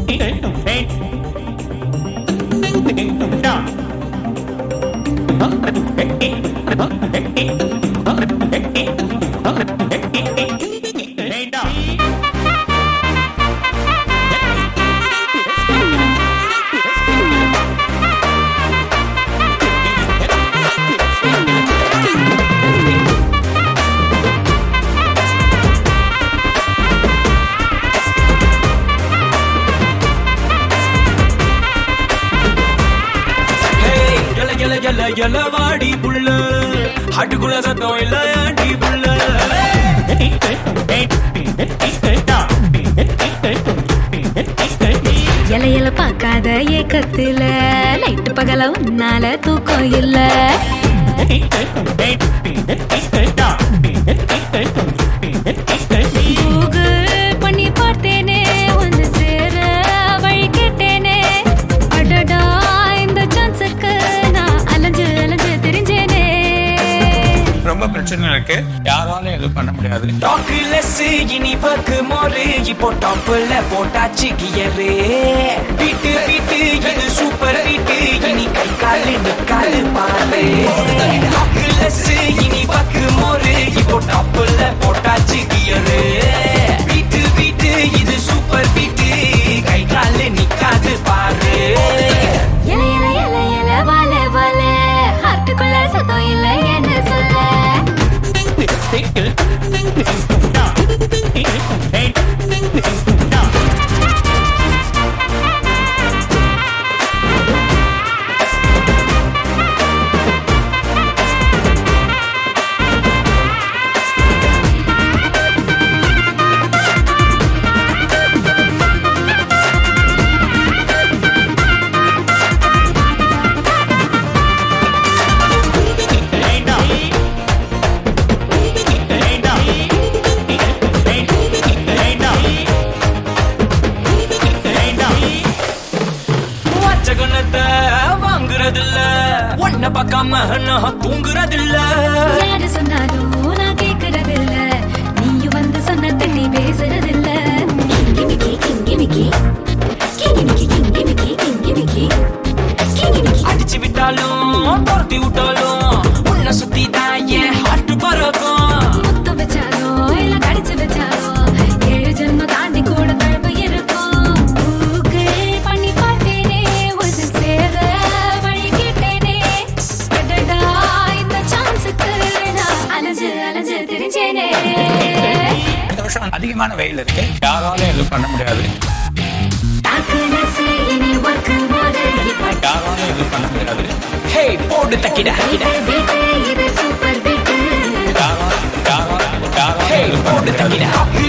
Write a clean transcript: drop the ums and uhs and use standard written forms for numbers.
எலவாடி புள்ள ஹட்டுக்குள்ள சத்தம் இல்ல ஆண்டி புள்ள இலையில பார்க்காத ஏக்கத்துல நைட்டு பகல உன்னால தூக்கம் இல்ல கூகுள் பண்ணி பார்த்தேனே ஒன்று சேர வழி கேட்டேனே அடடா இந்த சான்ஸுக்கு நான் அலைஞ்சு அலைஞ்சு தெரிஞ்சேனே ரொம்ப பிரச்சனை இருக்கு யாராலும் எதுவும் பண்ண முடியாது டாக்லெஸ் இனி வர்க் மோரு இப்போ டாப்ல போட்டாச்சு கியரு பீட்டு பீட்டு இது சூப்பர் பீட்டு இனி கை காலு நிக்காலு பாரு டாக்லெஸ் இனி வர்க் மோரு இப்போ டாப்ல போட்டாச்சு கியரு பீட்டு பீட்டு இது சூப்பர் பீட்டு கை காலு நிக்காது பாரு இல இல இல இல வால வால ஹார்ட்டுக்குள்ள சத்தம் இல்ல என்ன சொல்ல வாங்குறதில்ல ஒன்ன பார்க்காம நான் தூங்குறதில்ல யாரு சொன்னாலும் நான் கேட்கறதில்ல நீயும் வந்து சொன்ன தண்ணி பேசுறதில்ல கிங்கிமிக்கி கிங்கிமிக்கி கிங்கிமிக்கி கிங்கிமிக்கி கிங்கிமிக்கி கிங்கிமிக்கி அடிச்சு விட்டாலும் துரத்தி விட்டாலும் உன்னை சுத்தி தான் என் ஹார்ட் பறக்கும் முத்தம் வச்சாலோ இல்ல கடிச்சு வச்சாலோ 7 ஜென்மம் தாண்டி கூட தழுவு இருக்கும் கூகுள் பண்ணி பார்த்தேனே ஒரு சேர வழி கேட்டேனே அடடா இந்த சான்ஸுக்கு நான் அலைஞ்சு அலைஞ்சு தெரிஞ்சேனே இந்த வருஷம் அதிகமான வெயில் இருக்கு யாராலும் எதுவும் பண்ண முடியாது டாக்லெஸ் இனி வர்க் மோடு இப்போ யாராலும் எதுவும் பண்ண முடியாது ஹே போடு தக்கிட பீட்டு இது சூப்பர் பீட்டு யாராலும் ஹே எதுவும் பண்ண போடு முடியாது தக்கிட